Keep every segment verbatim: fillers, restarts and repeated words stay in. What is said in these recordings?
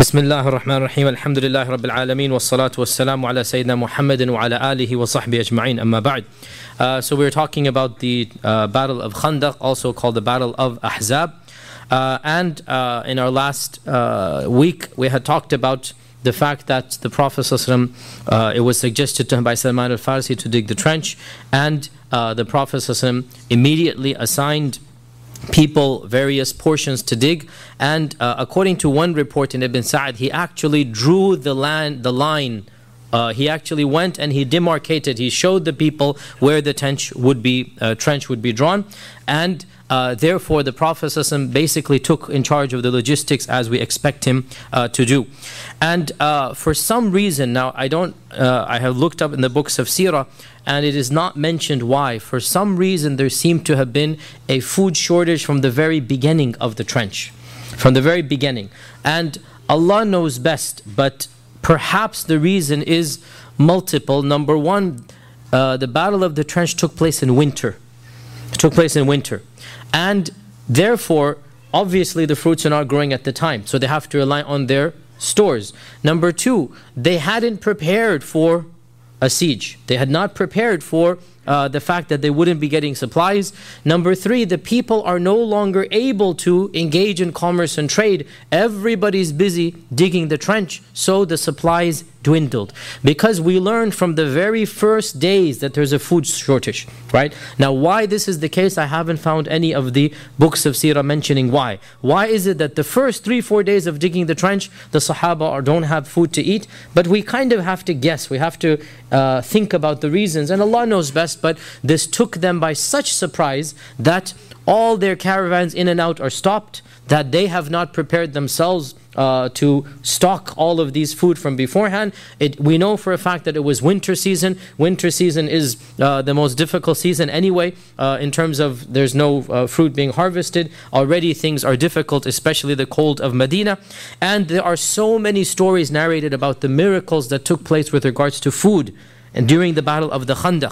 بسم الله الرحمن الرحيم الحمد لله رب العالمين والصلاة والسلام على سيدنا محمد وعلى آله وصحبه أجمعين أما بعد. Uh, so we're talking about the uh, Battle of Khandaq, also called the Battle of Ahzab. Uh, and uh, in our last uh, week, we had talked about the fact that the Prophet ﷺ, uh, it was suggested to him by Salman al-Farsi to dig the trench, and uh, the Prophet ﷺ immediately assigned people various portions to dig, and uh, according to one report in Ibn Sa'd, he actually drew the land, the line. Uh, he actually went and he demarcated. He showed the people where the trench would be, uh, trench would be drawn, and uh, therefore the Prophet ﷺ basically took in charge of the logistics as we expect him uh, to do. And uh, for some reason, now I don't, uh, I have looked up in the books of Seerah, and it is not mentioned why. For some reason, there seemed to have been a food shortage from the very beginning of the trench, from the very beginning. And Allah knows best, but perhaps the reason is multiple. Number one, uh, the Battle of the Trench took place in winter. It took place in winter. And therefore, obviously the fruits are not growing at the time, so they have to rely on their stores. Number two, they hadn't prepared for a siege. They had not prepared for uh, the fact that they wouldn't be getting supplies. Number three, the people are no longer able to engage in commerce and trade. Everybody's busy digging the trench, so the supplies dwindled. Because we learned from the very first days that there's a food shortage, right? Now, why this is the case, I haven't found any of the books of Seerah mentioning why. Why is it that the first three, four days of digging the trench, the Sahaba don't have food to eat? But we kind of have to guess. We have to uh, think about the reasons, and Allah knows best. But this took them by such surprise that all their caravans in and out are stopped, that they have not prepared themselves uh, to stock all of these food from beforehand. It, we know for a fact that it was winter season. Winter season is uh, the most difficult season anyway, uh, in terms of there's no uh, fruit being harvested. Already things are difficult, especially the cold of Medina. And there are so many stories narrated about the miracles that took place with regards to food and during the Battle of the Khandaq.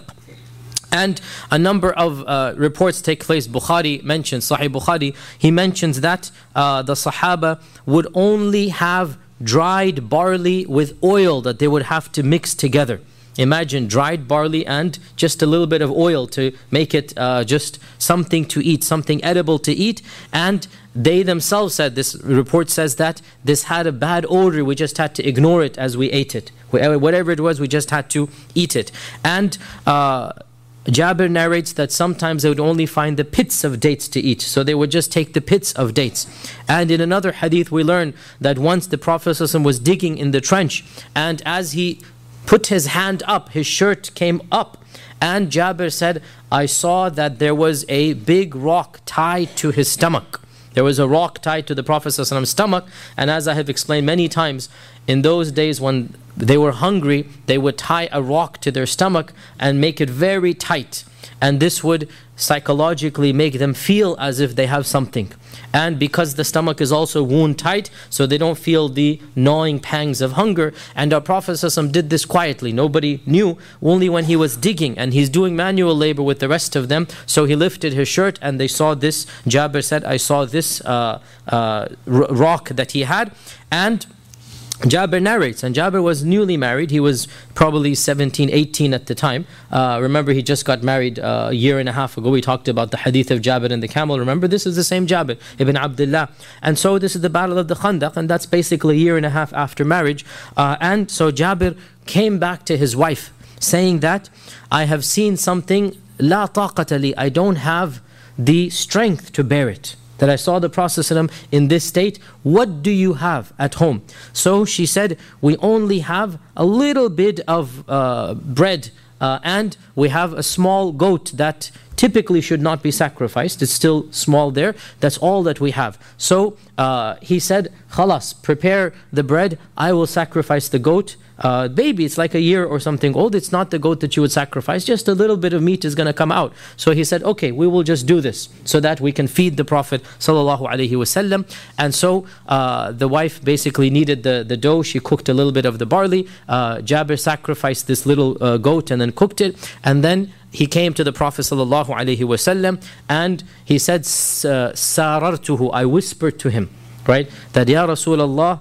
And a number of uh, reports take place. Bukhari mentions, Sahih Bukhari, he mentions that uh, the Sahaba would only have dried barley with oil that they would have to mix together. Imagine dried barley and just a little bit of oil to make it uh, just something to eat, something edible to eat. And they themselves said, this report says that this had a bad odor, we just had to ignore it as we ate it. Whatever it was, we just had to eat it. And uh, Jabir narrates that sometimes they would only find the pits of dates to eat, so they would just take the pits of dates. And in another hadith we learn that once the Prophet ﷺ was digging in the trench, and as he put his hand up, his shirt came up, and Jabir said, I saw that there was a big rock tied to his stomach. There was a rock tied to the Prophet ﷺ's stomach, and as I have explained many times, in those days when they were hungry, they would tie a rock to their stomach and make it very tight. And this would psychologically make them feel as if they have something. And because the stomach is also wound tight, so they don't feel the gnawing pangs of hunger. And our Prophet ﷺ did this quietly. Nobody knew, only when he was digging and he's doing manual labor with the rest of them. So he lifted his shirt and they saw this. Jabir said, I saw this uh, uh, rock that he had. And Jabir narrates, and Jabir was newly married. He was probably seventeen, eighteen at the time. Uh, remember, he just got married uh, a year and a half ago. We talked about the hadith of Jabir and the camel. Remember, this is the same Jabir, Ibn Abdullah. And so this is the Battle of the Khandaq, and that's basically a year and a half after marriage. Uh, and so Jabir came back to his wife, saying that, I have seen something, la taqata li, I don't have the strength to bear it. That I saw the Prophet ﷺ in this state. What do you have at home? So she said, we only have a little bit of uh, bread uh, and we have a small goat that typically should not be sacrificed. It's still small there. That's all that we have. So uh, he said, Khalas, prepare the bread. I will sacrifice the goat. Uh, baby, it's like a year or something old. It's not the goat that you would sacrifice. Just a little bit of meat is going to come out. So he said, okay, we will just do this so that we can feed the Prophet sallallahu alaihi wasallam. And so uh, the wife basically kneaded the, the dough. She cooked a little bit of the barley. Uh, Jabir sacrificed this little uh, goat and then cooked it. And then he came to the Prophet sallallahu alaihi wasallam and he said, Sarartuhu, I whispered to him, right, that Ya Rasulullah,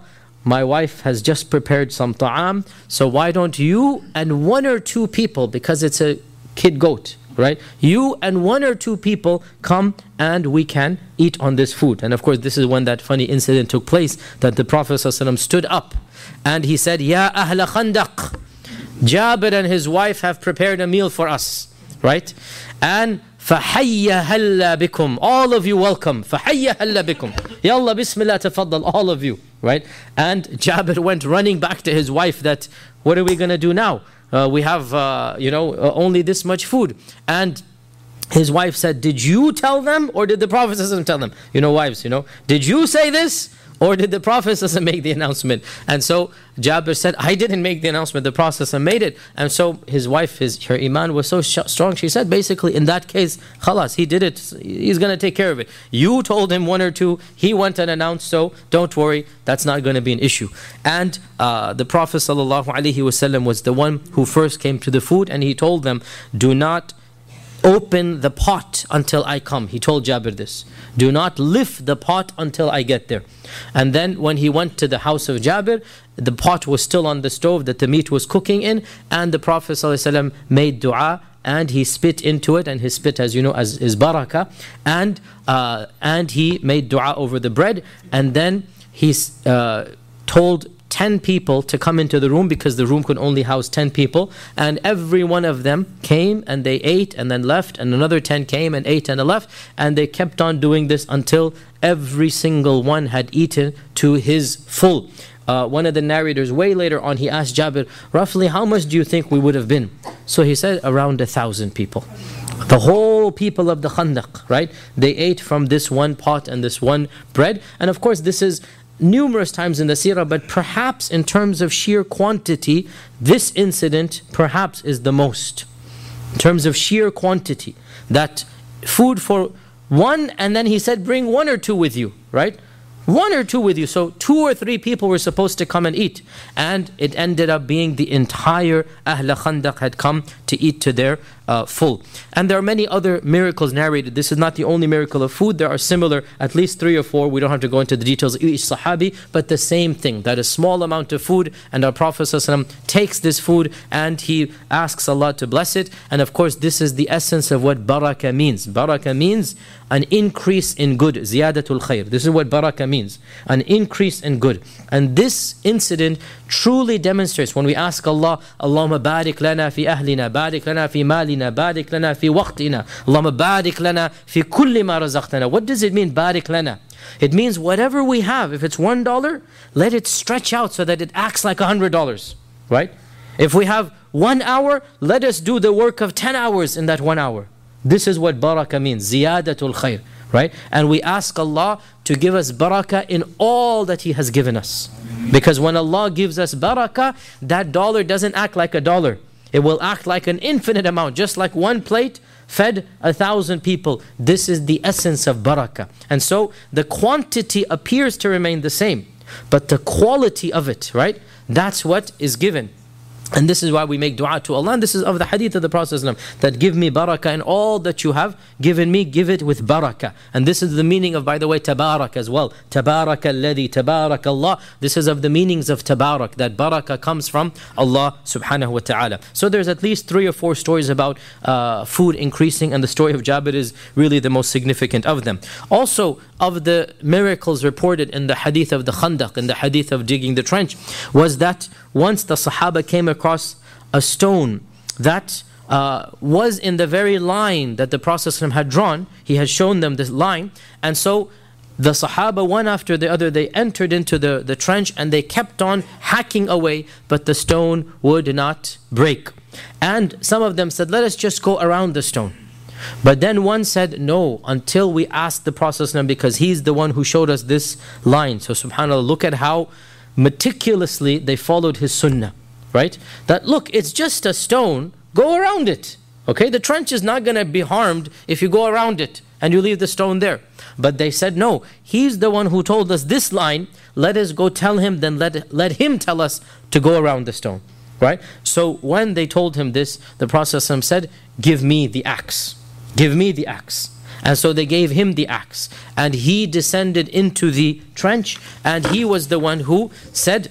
my wife has just prepared some ta'am, so why don't you and one or two people, because it's a kid goat, right? You and one or two people come and we can eat on this food. And of course, this is when that funny incident took place, that the Prophet ﷺ stood up and he said, Ya Ahla Khandaq, Jabir and his wife have prepared a meal for us, right? And فَحَيَّ هَلَّا بِكُمْ, all of you welcome. فَحَيَّ هَلَّا بِكُمْ, Yalla bismillah tafaddal, all of you, right? And Jabir went running back to his wife that, what are we going to do now? Uh, we have, uh, you know, uh, only this much food. And his wife said, did you tell them or did the Prophet tell them? You know, wives, you know, did you say this? Or did the Prophet make the announcement? And so Jabir said, I didn't make the announcement, the Prophet made it. And so his wife, his, her iman was so strong, she said, basically, in that case, khalas, he did it, he's going to take care of it. You told him one or two, he went and announced, so don't worry, that's not going to be an issue. And uh, the Prophet ﷺ was the one who first came to the food, and he told them, do not open the pot until I come. He told Jabir this. Do not lift the pot until I get there. And then when he went to the house of Jabir, the pot was still on the stove that the meat was cooking in, and the Prophet ﷺ made dua, and he spit into it, and his spit, as you know, as is barakah, and uh, and he made dua over the bread, and then he uh, told ten people to come into the room, because the room could only house ten people, and every one of them came and they ate and then left, and another ten came and ate and left, and they kept on doing this until every single one had eaten to his full. Uh, one of the narrators, way later on, he asked Jabir, roughly how much do you think we would have been? So he said, around a thousand people. The whole people of the Khandaq, right? They ate from this one pot and this one bread. And of course, this is numerous times in the seerah, but perhaps in terms of sheer quantity, this incident perhaps is the most. In terms of sheer quantity, that food for one, and then he said, bring one or two with you, right? One or two with you. So two or three people were supposed to come and eat. And it ended up being the entire Ahl Khandaq had come to eat to their uh, full. And there are many other miracles narrated. This is not the only miracle of food. There are similar, at least three or four. We don't have to go into the details of each Sahabi, but the same thing, that a small amount of food, and our Prophet ﷺ takes this food and he asks Allah to bless it. And of course, this is the essence of what barakah means. Barakah means an increase in good, ziyadatul khair. This is what barakah means, an increase in good. And this incident truly demonstrates, when we ask Allah, Allahumma barik lana fi ahlina, barik lana fi malina, barik lana fi waqtina, Allahumma barik lana fi kulli ma razaqtana. What does it mean, barik lana? It means whatever we have, if it's one dollar, let it stretch out so that it acts like a hundred dollars, right? If we have one hour, let us do the work of ten hours in that one hour. This is what barakah means, ziyadatul khair, right? And we ask Allah to give us barakah in all that He has given us. Because when Allah gives us barakah, that dollar doesn't act like a dollar. It will act like an infinite amount, just like one plate fed a thousand people. This is the essence of barakah. And so the quantity appears to remain the same, but the quality of it, right? That's what is given. And this is why we make dua to Allah. And this is of the hadith of the Prophet ﷺ, that give me barakah in all that you have given me, give it with barakah. And this is the meaning of, by the way, tabarak as well. Tabarak alladhi, tabarak Allah. This is of the meanings of tabarak, that barakah comes from Allah subhanahu wa ta'ala. So there's at least three or four stories about uh, food increasing, and the story of Jabir is really the most significant of them. Also, of the miracles reported in the hadith of the Khandaq, in the hadith of digging the trench, was that once the Sahaba came across a stone that uh, was in the very line that the Prophet had drawn. He had shown them this line, and so the Sahaba, one after the other, they entered into the, the trench and they kept on hacking away, but the stone would not break. And some of them said, let us just go around the stone. But then one said, no, until we ask the Prophet, because he's the one who showed us this line. So subhanAllah, look at how meticulously they followed his sunnah, right? That look, it's just a stone, go around it. Okay, the trench is not going to be harmed if you go around it and you leave the stone there. But they said, no, he's the one who told us this line, let us go tell him, then let, let him tell us to go around the stone, right? So when they told him this, the Prophet said, give me the axe, give me the axe. And so they gave him the axe. And he descended into the trench. And he was the one who said,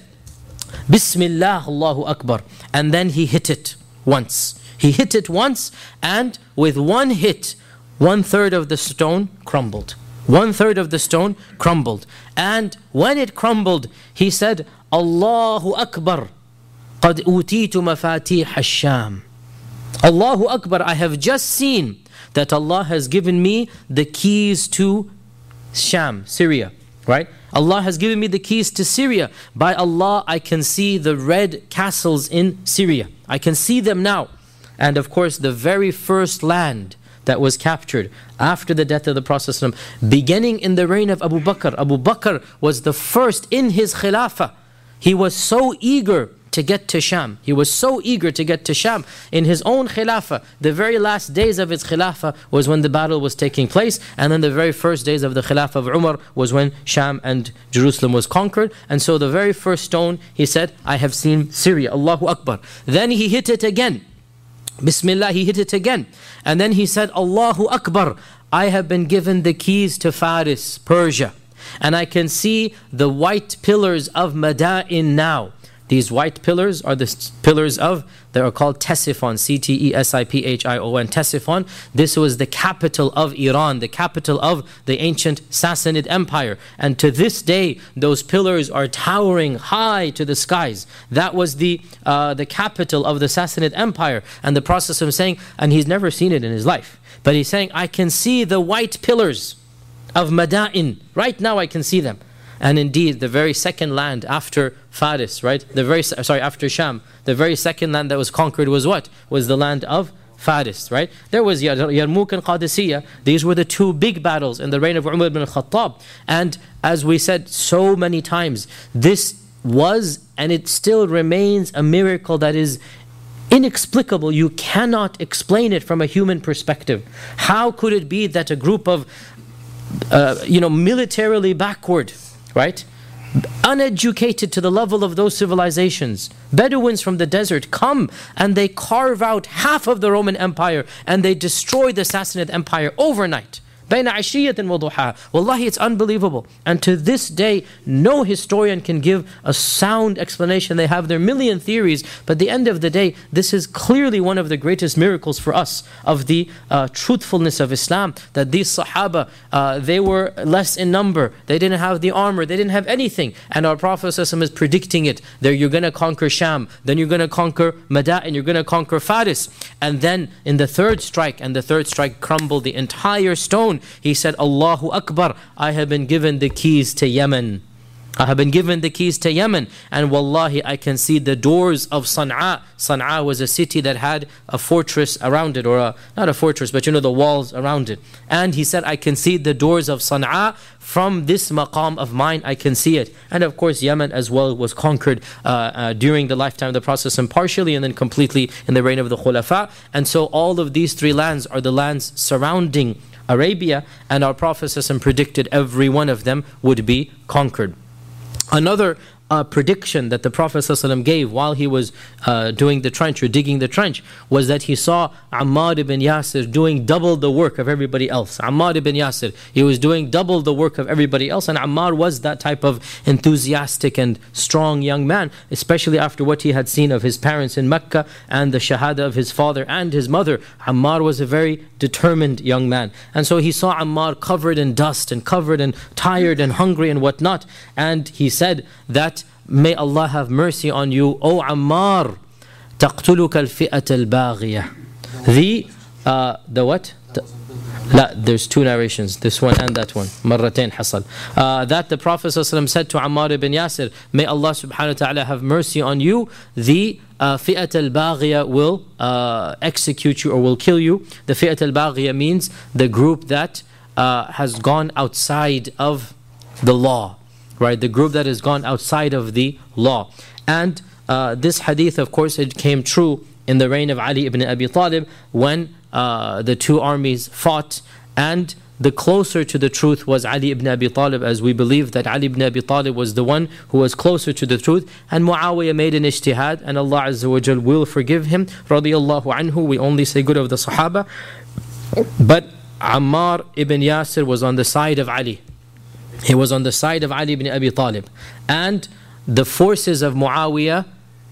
Bismillah, Allahu Akbar. And then he hit it once. He hit it once, and with one hit, one third of the stone crumbled. One third of the stone crumbled. And when it crumbled, he said, Allahu Akbar. قَدْ أُوتِيتُ مَفَاتِيحَ الشَّامِ. Allahu Akbar, I have just seen that Allah has given me the keys to Sham, Syria. Right? Allah has given me the keys to Syria. By Allah, I can see the red castles in Syria. I can see them now. And of course, the very first land that was captured after the death of the Prophet ﷺ, beginning in the reign of Abu Bakr. Abu Bakr was the first in his khilafah. He was so eager to get to Sham. He was so eager to get to Sham. In his own khilafah, the very last days of his khilafah was when the battle was taking place. And then the very first days of the khilafah of Umar was when Sham and Jerusalem was conquered. And so the very first stone, he said, I have seen Syria. Allahu Akbar. Then he hit it again. Bismillah, he hit it again. And then he said, Allahu Akbar, I have been given the keys to Faris, Persia. And I can see the white pillars of Mada'in now. These white pillars are the pillars of, they are called Ctesiphon, C T E S I P H I O N, Ctesiphon. This was the capital of Iran, the capital of the ancient Sassanid Empire. And to this day, those pillars are towering high to the skies. That was the uh, the capital of the Sassanid Empire. And the Prophet was saying, and he's never seen it in his life, but he's saying, I can see the white pillars of Mada'in. Right now I can see them. And indeed, the very second land after Faris, right? The very sorry after Sham, the very second land that was conquered was what? Was the land of Faris, right? There was Yarmouk and Qadisiyah. These were the two big battles in the reign of Umar ibn al-Khattab. And as we said so many times, this was and it still remains a miracle that is inexplicable. You cannot explain it from a human perspective. How could it be that a group of, uh, you know, militarily backward, right, uneducated to the level of those civilizations, Bedouins from the desert, come and they carve out half of the Roman Empire and they destroy the Sassanid Empire overnight? بين عشية وضحاها. Wallahi, it's unbelievable. And to this day, no historian can give a sound explanation. They have their million theories, but at the end of the day, this is clearly one of the greatest miracles for us of the uh, truthfulness of Islam, that these Sahaba, uh, they were less in number, they didn't have the armor, they didn't have anything, and our Prophet ﷺ is predicting it. There, you're going to conquer Sham, then you're going to conquer Mada'in, you're going to conquer Faris, and then in the third strike, and the third strike crumbled the entire stone. He said, Allahu Akbar, I have been given the keys to Yemen. I have been given the keys to Yemen. And wallahi, I can see the doors of Sana'a. Sana'a was a city that had a fortress around it, or a, not a fortress, but you know, the walls around it. And he said, I can see the doors of Sana'a from this maqam of mine, I can see it. And of course, Yemen as well was conquered uh, uh, during the lifetime of the Prophet, and partially and then completely in the reign of the Khulafa. And so all of these three lands are the lands surrounding Arabia, and our Prophet ﷺ predicted every one of them would be conquered. Another uh, prediction that the Prophet ﷺ gave while he was uh, doing the trench or digging the trench was that he saw Ammar ibn Yasir doing double the work of everybody else. Ammar ibn Yasir, he was doing double the work of everybody else, and Ammar was that type of enthusiastic and strong young man, especially after what he had seen of his parents in Mecca and the shahada of his father and his mother. Ammar was a very determined young man, and so he saw Ammar covered in dust and covered and tired and hungry and whatnot, and he said that, may Allah have mercy on you, O Ammar, تقتلك الفئة الباغية. The, uh, the what? لا, there's two narrations, this one and that one. مرتين حصل. Uh, that the Prophet ﷺ said to Ammar ibn Yasir, may Allah subhanahu wa ta'ala have mercy on you, the uh, fi'at al-baghiya will uh, execute you or will kill you. The fi'at al-baghiya means the group that uh, has gone outside of the law. Right, the group that has gone outside of the law. And uh, this hadith, of course, it came true in the reign of Ali ibn Abi Talib when uh, the two armies fought, and the closer to the truth was Ali ibn Abi Talib, as we believe that Ali ibn Abi Talib was the one who was closer to the truth, and Muawiyah made an ijtihad, and Allah Azza wa Jal will forgive him, radiyallahu anhu. We only say good of the Sahaba. But Ammar ibn Yasir was on the side of Ali. He was on the side of Ali ibn Abi Talib. And the forces of Muawiyah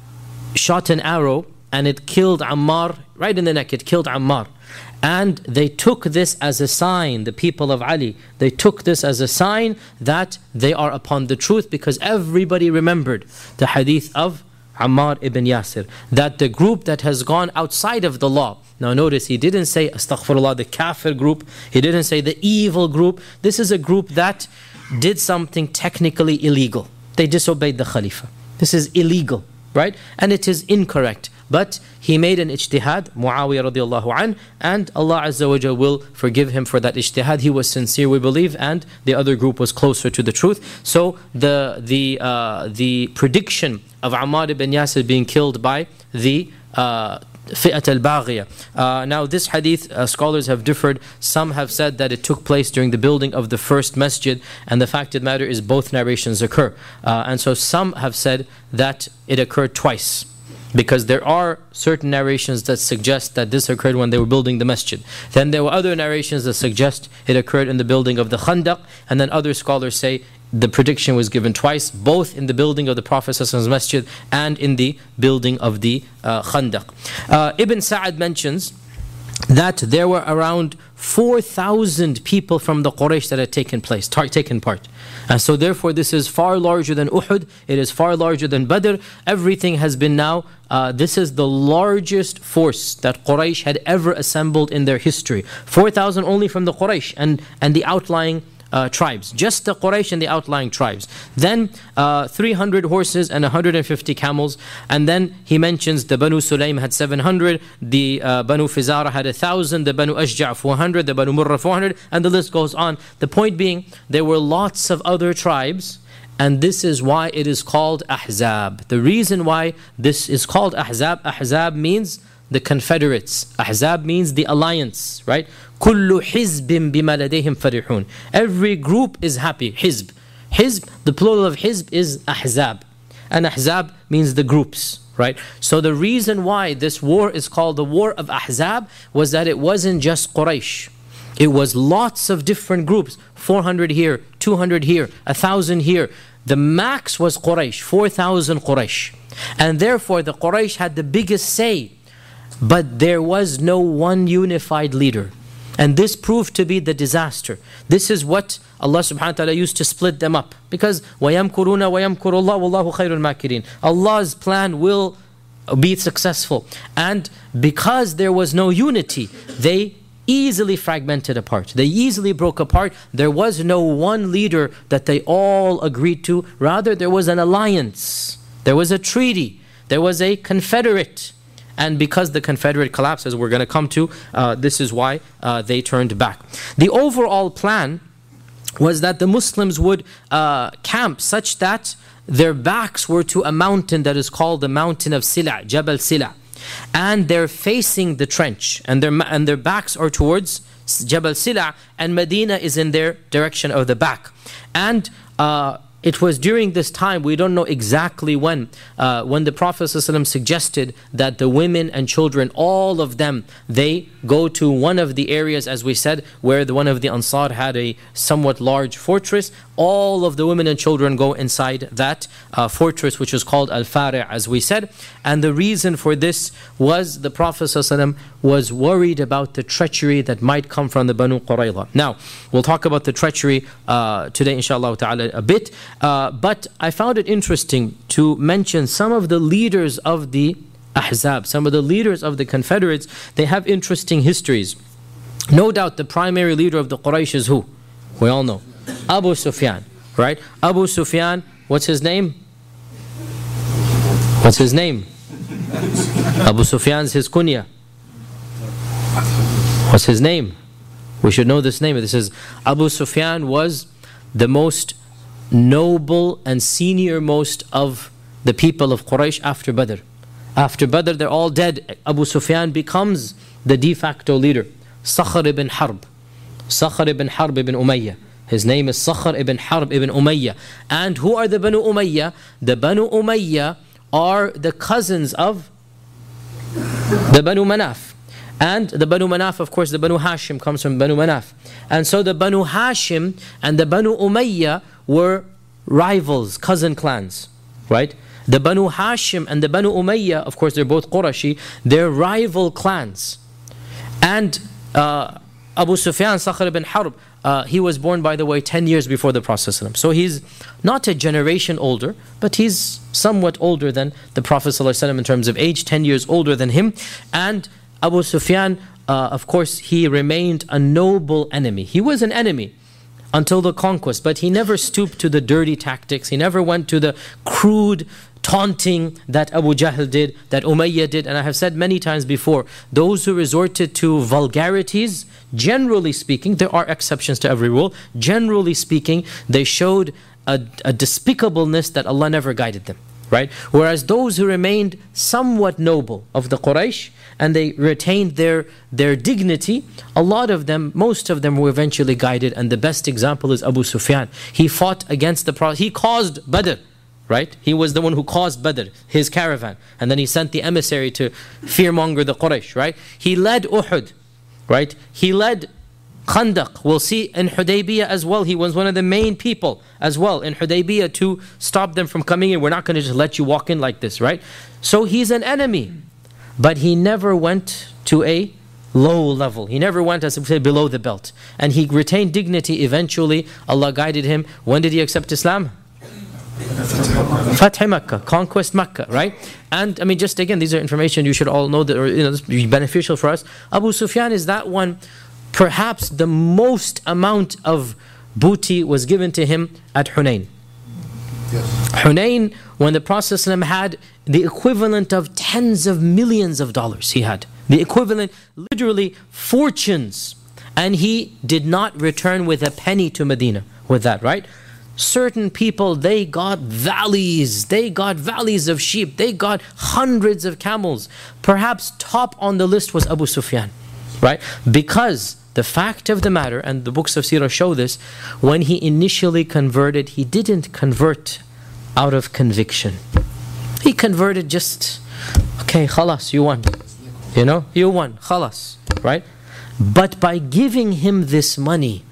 shot an arrow and it killed Ammar right in the neck. It killed Ammar. And they took this as a sign, the people of Ali, they took this as a sign that they are upon the truth, because everybody remembered the hadith of Ammar ibn Yasir, that the group that has gone outside of the law. Now notice, he didn't say, astaghfirullah, the kafir group. He didn't say the evil group. This is a group that did something technically illegal. They disobeyed the Khalifa. This is illegal, right? And it is incorrect. But he made an ijtihad, Muawiyah radiallahu anh, and Allah Azza wa Jalla will forgive him for that ijtihad. He was sincere, we believe, and the other group was closer to the truth. So the the uh, the prediction of Ammar ibn Yasir being killed by the uh, Fi'at al-Baghiyah. Uh, now this hadith, uh, scholars have differed. Some have said that it took place during the building of the first masjid, and the fact of the matter is both narrations occur. Uh, and so some have said that it occurred twice, because there are certain narrations that suggest that this occurred when they were building the masjid. Then there were other narrations that suggest it occurred in the building of the Khandaq, and then other scholars say the prediction was given twice, both in the building of the Prophet's masjid and in the building of the uh, Khandaq. Uh, Ibn Sa'ad mentions that there were around four thousand people from the Quraysh that had taken place, tar- taken part. And so therefore this is far larger than Uhud, it is far larger than Badr. Everything has been now, uh, this is the largest force that Quraysh had ever assembled in their history. four thousand only from the Quraysh and, and the outlying Uh, tribes, just the Quraysh and the outlying tribes. Then uh, three hundred horses and one hundred fifty camels. And then he mentions the Banu Sulaym had seven hundred, the uh, Banu Fizara had one thousand, the Banu Ashja' four hundred, the Banu Murra four hundred, and the list goes on. The point being, there were lots of other tribes, and this is why it is called Ahzab. The reason why this is called Ahzab, Ahzab means the confederates. Ahzab means the alliance, right? كُلُّ حِزْبٍ بِمَا لَدَيْهِمْ فَرِحُونَ. Every group is happy. Hizb. Hizb, the plural of Hizb is Ahzab. And Ahzab means the groups, right? So the reason why this war is called the War of Ahzab was that it wasn't just Quraysh. It was lots of different groups. four hundred here, two hundred here, one thousand here. The max was Quraysh, four thousand Quraysh. And therefore the Quraysh had the biggest say. But there was no one unified leader. And this proved to be the disaster. This is what Allah subhanahu wa ta'ala used to split them up. Because وَيَمْكُرُونَ وَيَمْكُرُ اللَّهُ وَاللَّهُ خَيْرُ الْمَاكِرِينَ. Allah's plan will be successful. And because there was no unity, they easily fragmented apart. They easily broke apart. There was no one leader that they all agreed to. Rather, there was an alliance. There was a treaty. There was a confederate. And because the confederate collapsed, as we're going to come to, uh, this is why uh, they turned back. The overall plan was that the Muslims would uh, camp such that their backs were to a mountain that is called the mountain of Sila', Jabal Sila'. And they're facing the trench, and their, and their backs are towards Jabal Sila', and Medina is in their direction of the back. And uh, it was during this time, we don't know exactly when, uh, when the Prophet ﷺ suggested that the women and children, all of them, they go to one of the areas, as we said, where the one of the Ansar had a somewhat large fortress. All of the women and children go inside that uh, fortress, which is called Al-Fari', as we said. And the reason for this was the Prophet ﷺ was worried about the treachery that might come from the Banu Qurayza. Now, we'll talk about the treachery uh, today, inshallah ta'ala, a bit. Uh, but I found it interesting to mention some of the leaders of the Ahzab, some of the leaders of the Confederates. They have interesting histories. No doubt the primary leader of the Quraysh is who? We all know. Abu Sufyan, right? Abu Sufyan, what's his name? What's his name? Abu Sufyan's his kunya. What's his name? We should know this name. This is Abu Sufyan was the most noble and senior most of the people of Quraysh after Badr. After Badr, they're all dead. Abu Sufyan becomes the de facto leader. Sakhr ibn Harb. Sakhr ibn Harb ibn Umayyah. His name is Sakhr ibn Harb ibn Umayyah. And who are the Banu Umayyah? The Banu Umayyah are the cousins of the Banu Manaf. And the Banu Manaf, of course, the Banu Hashim comes from Banu Manaf. And so the Banu Hashim and the Banu Umayyah were rivals, cousin clans, right? The Banu Hashim and the Banu Umayyah, of course, they're both Qurashi, they're rival clans. And uh, Abu Sufyan, Sakhr ibn Harb, uh, he was born, by the way, ten years before the Prophet ﷺ. So he's not a generation older, but he's somewhat older than the Prophet ﷺ in terms of age, ten years older than him. And Abu Sufyan, uh, of course, he remained a noble enemy. He was an enemy until the conquest, but he never stooped to the dirty tactics. He never went to the crude taunting that Abu Jahl did, that Umayyah did. And I have said many times before, those who resorted to vulgarities, generally speaking, there are exceptions to every rule, generally speaking, they showed a, a despicableness that Allah never guided them, right? Whereas those who remained somewhat noble of the Quraysh, and they retained their, their dignity, a lot of them, most of them were eventually guided. And the best example is Abu Sufyan. He fought against the Prophet, he caused Badr, right? He was the one who caused Badr, his caravan. And then he sent the emissary to fearmonger the Quraysh, right? He led Uhud, right? He led Khandaq. We'll see in Hudaybiyah as well. He was one of the main people as well in Hudaybiyah to stop them from coming in. We're not going to just let you walk in like this, right? So he's an enemy. But he never went to a low level. He never went, as we say, below the belt. And he retained dignity. Eventually, Allah guided him. When did he accept Islam? Fath Makkah, conquest Makkah, right? And I mean, just again, these are information you should all know that, or you know, this be beneficial for us. Abu Sufyan is that one. Perhaps the most amount of booty was given to him at Hunayn. Yes. Hunayn, when the Prophet ﷺ had the equivalent of tens of millions of dollars, he had the equivalent, literally fortunes, and he did not return with a penny to Medina with that, right? Certain people, they got valleys, they got valleys of sheep, they got hundreds of camels. Perhaps top on the list was Abu Sufyan, right? Because the fact of the matter, and the books of Sirah show this, when he initially converted, he didn't convert out of conviction. He converted just, okay, khalas, you won. You know, you won, khalas, right? But by giving him this money,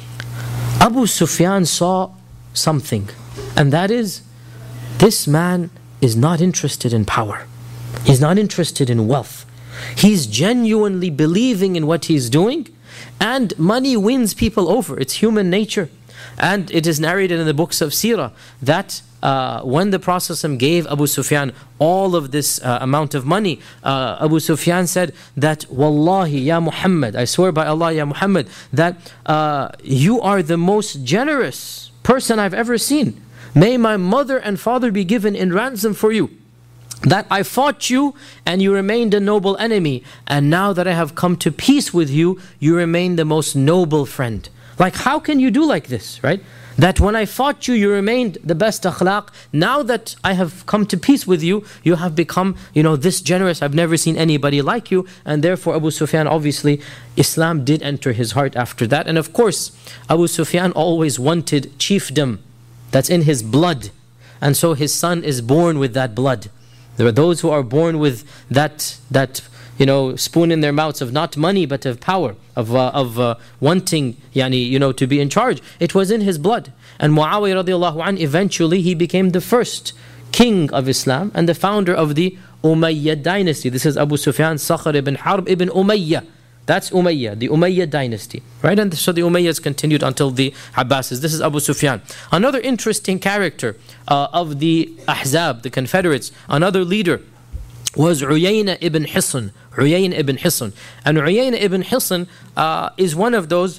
Abu Sufyan saw something, and that is, this man is not interested in power. He's not interested in wealth. He's genuinely believing in what he's doing, and money wins people over. It's human nature. And it is narrated in the books of Sirah that uh, when the Prophet gave Abu Sufyan all of this uh, amount of money, uh, Abu Sufyan said that, Wallahi, Ya Muhammad, I swear by Allah, Ya Muhammad, that uh, you are the most generous person I've ever seen. May my mother and father be given in ransom for you. That I fought you and you remained a noble enemy, and now that I have come to peace with you, you remain the most noble friend. Like, how can you do like this, right? That when I fought you, you remained the best akhlaq. Now that I have come to peace with you, you have become, you know, this generous. I've never seen anybody like you. And therefore, Abu Sufyan, obviously, Islam did enter his heart after that. And of course, Abu Sufyan always wanted chiefdom. That's in his blood. And so his son is born with that blood. There are those who are born with that, that you know, spoon in their mouths of not money but of power, of uh, of uh, wanting, yani, you know, to be in charge. It was in his blood. And Muawiyah radiallahu anh, eventually he became the first king of Islam and the founder of the Umayyad dynasty. This is Abu Sufyan Sakhr ibn Harb ibn Umayyah. That's Umayyah, the Umayyad dynasty, right? And so the Umayyads continued until the Abbasids. This is Abu Sufyan. Another interesting character uh, of the Ahzab, the Confederates, another leader was Uyayna ibn Hisn. Uyayna ibn Hisn. And Uyayna ibn Hisn uh, is one of those,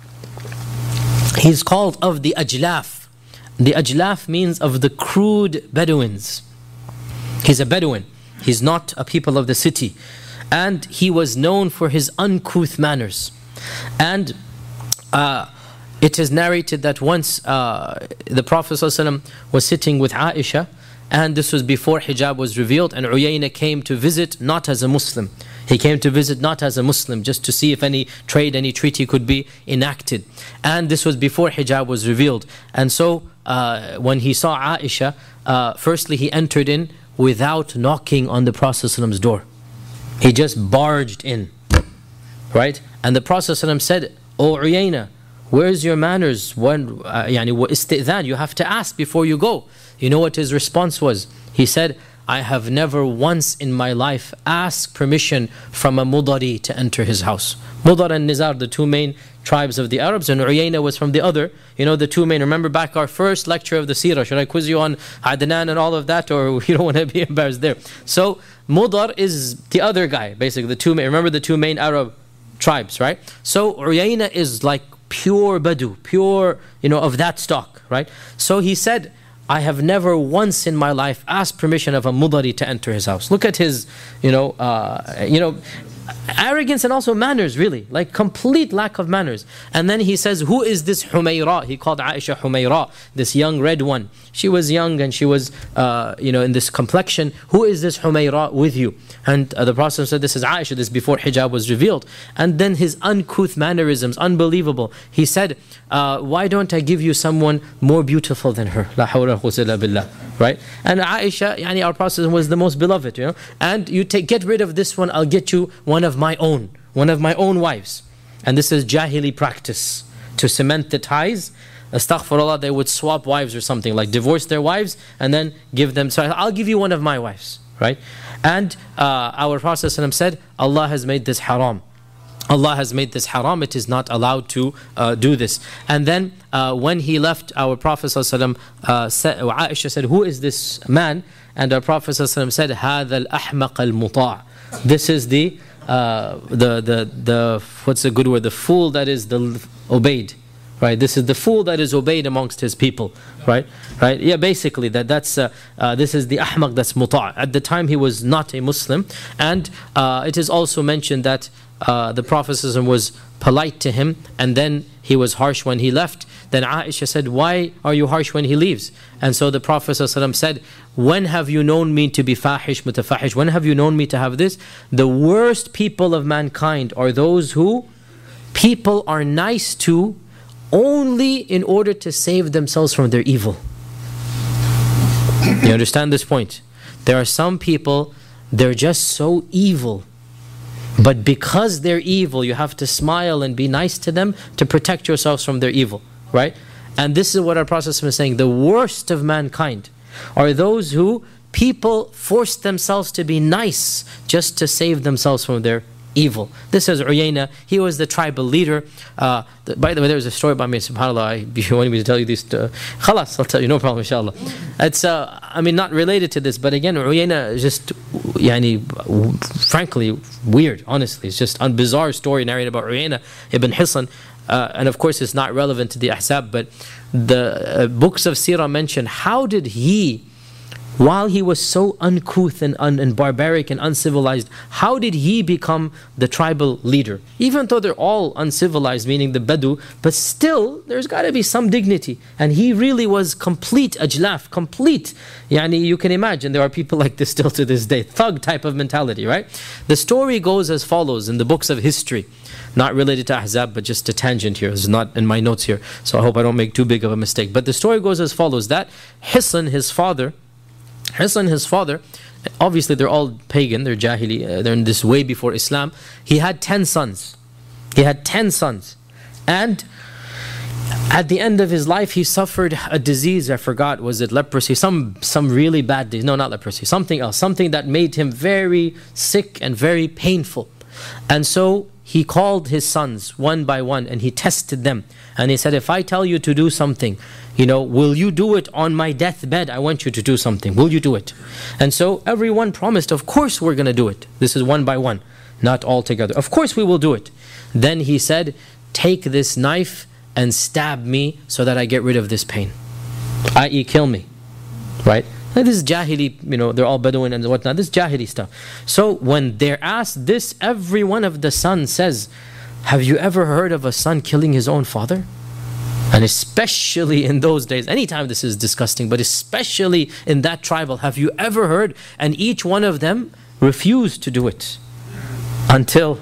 he's called of the Ajlaf. The Ajlaf means of the crude Bedouins. He's a Bedouin. He's not a people of the city. And he was known for his uncouth manners. And uh, it is narrated that once uh, the Prophet ﷺ was sitting with Aisha, and this was before hijab was revealed, and Uyayna came to visit not as a Muslim. He came to visit not as a Muslim, just to see if any trade, any treaty could be enacted. And this was before hijab was revealed. And so uh, when he saw Aisha, uh, firstly he entered in without knocking on the Prophet's door. He just barged in. right? And the Prophet ﷺ said, "O Uyayna, where's your manners? When, uh, yani, istidhan, you have to ask before you go." You know what his response was? He said, "I have never once in my life asked permission from a Mudari to enter his house." Mudar and Nizar, the two main tribes of the Arabs, and Uyayna was from the other, you know, the two main. Remember back our first lecture of the Seerah, should I quiz you on Adnan and all of that, or you don't want to be embarrassed there? So Mudar is the other guy, basically the two main, remember the two main Arab tribes, right? So Uyayna is like pure Badu, pure, you know, of that stock, right? So he said, "I have never once in my life asked permission of a Mudari to enter his house." Look at his, you know, uh, you know, arrogance and also manners, really, like complete lack of manners. And then he says, "Who is this Humayra?" He called Aisha Humayra, this young red one. She was young and she was, uh, you know, in this complexion. "Who is this Humayra with you?" And uh, the Prophet said, "This is Aisha." This before hijab was revealed. And then his uncouth mannerisms, unbelievable. He said, uh, "Why don't I give you someone more beautiful than her?" La hawla wa quwwata illa billah. Right? And Aisha, yani our Prophet was the most beloved, you know. And you take, get rid of this one, I'll get you one of my own, one of my own wives. And this is Jahili practice to cement the ties. Astaghfirullah, they would swap wives or something, like divorce their wives and then give them. So I'll give you one of my wives, right? And uh, our Prophet said, "Allah has made this haram. Allah has made this haram. It is not allowed to uh, do this." And then uh, when he left, our Prophet ﷺ, uh, said, Aisha said, "Who is this man?" And our Prophet ﷺ said, "هذا الأحمق المطاع." This is the uh, the the the what's the good word? The fool that is the obeyed. Right, this is the fool that is obeyed amongst his people, right? Right? Yeah, basically that that's uh, uh, this is the ahmaq that's muta'. At the time he was not a Muslim, and uh, it is also mentioned that uh, the Prophet was polite to him, and then he was harsh when he left. Then Aisha said, "Why are you harsh when he leaves?" And so the Prophet said, "When have you known me to be fahish, mutafahish? When have you known me to have this? The worst people of mankind are those who people are nice to only in order to save themselves from their evil." You understand this point? There are some people, they're just so evil, but because they're evil, you have to smile and be nice to them to protect yourselves from their evil, right? And this is what our Prophet is saying. The worst of mankind are those who people force themselves to be nice just to save themselves from their evil. This is Uyayna. He was the tribal leader. Uh, the, by the way, there's a story about me, subhanAllah. I, if you want me to tell you this, uh, khalas, I'll tell you, no problem, inshallah. It's, uh, I mean, not related to this, but again, Uyayna is just, yani, frankly, weird, honestly. It's just a bizarre story narrated about Uyayna ibn Hisn. Uh, and of course, it's not relevant to the Ahzab, but the uh, books of Sirah mention how did he, while he was so uncouth and, un, and barbaric and uncivilized, how did he become the tribal leader? Even though they're all uncivilized, meaning the Badu, but still, there's got to be some dignity. And he really was complete ajlaf, complete. Yani, you can imagine, there are people like this still to this day. Thug type of mentality, right? The story goes as follows in the books of history. Not related to Ahzab, but just a tangent here. This is not in my notes here, so I hope I don't make too big of a mistake. But the story goes as follows, that Hisn, his father, Hisn, his father, obviously they're all pagan, they're Jahili, uh, they're in this way before Islam. He had ten sons. He had ten sons. And at the end of his life, he suffered a disease, I forgot, was it leprosy? Some, some really bad disease. No, not leprosy, something else. Something that made him very sick and very painful. And so he called his sons one by one and he tested them. And he said, "If I tell you to do something, you know, will you do it on my deathbed? I want you to do something. Will you do it?" And so everyone promised, "Of course we're going to do it." This is one by one, not all together. "Of course we will do it." Then he said, "Take this knife and stab me so that I get rid of this pain." that is kill me. Right? Like this is Jahili, you know, they're all Bedouin and whatnot. This is Jahili stuff. So when they're asked this, every one of the sons says, "Have you ever heard of a son killing his own father?" And especially in those days, anytime this is disgusting, but especially in that tribal, have you ever heard? And each one of them refused to do it until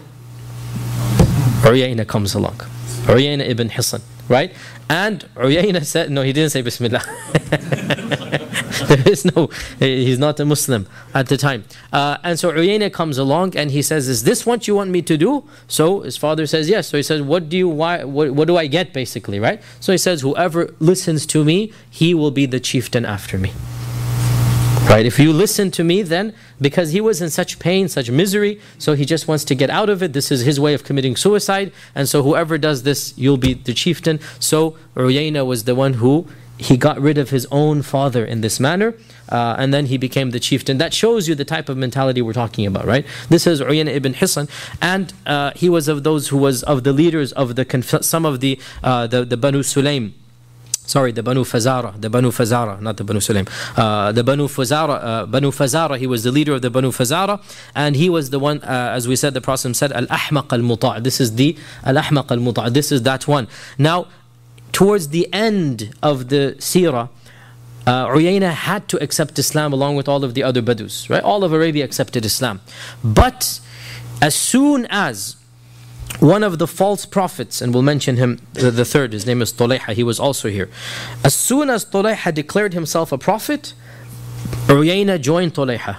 Uyayna comes along. Uyayna ibn Hisn, right? And Uyayna said, no, he didn't say Bismillah. There is no, he's not a Muslim at the time. Uh, and so Uyayna comes along and he says, is this what you want me to do? So his father says, yes. So he says, what do you, why, what, what do I get basically, right? So he says, whoever listens to me, he will be the chieftain after me. Right? If you listen to me, then, because he was in such pain, such misery, so he just wants to get out of it. This is his way of committing suicide. And so whoever does this, you'll be the chieftain. So Uyayna was the one who, he got rid of his own father in this manner, uh, and then he became the chieftain. That shows you the type of mentality we're talking about, right? This is Uyayna ibn Hisn, and uh, he was of those who was of the leaders of the conf- some of the, uh, the the Banu Sulaym. Sorry, the Banu Fazara, the Banu Fazara, not the Banu Sulaym. Uh, the Banu Fazara, uh, Banu Fazara, he was the leader of the Banu Fazara, and he was the one, uh, as we said, the Prophet said, Al-Ahmaq al-Muta'. This is the Al-Ahmaq al-Muta'. This is that one. Now, towards the end of the seerah, uh, Uyayna had to accept Islam along with all of the other Badus, right? All of Arabia accepted Islam. But as soon as one of the false prophets, and we'll mention him, the, the third, his name is Tulayha, he was also here. As soon as Tulayha declared himself a prophet, Uyayna joined Tulayha.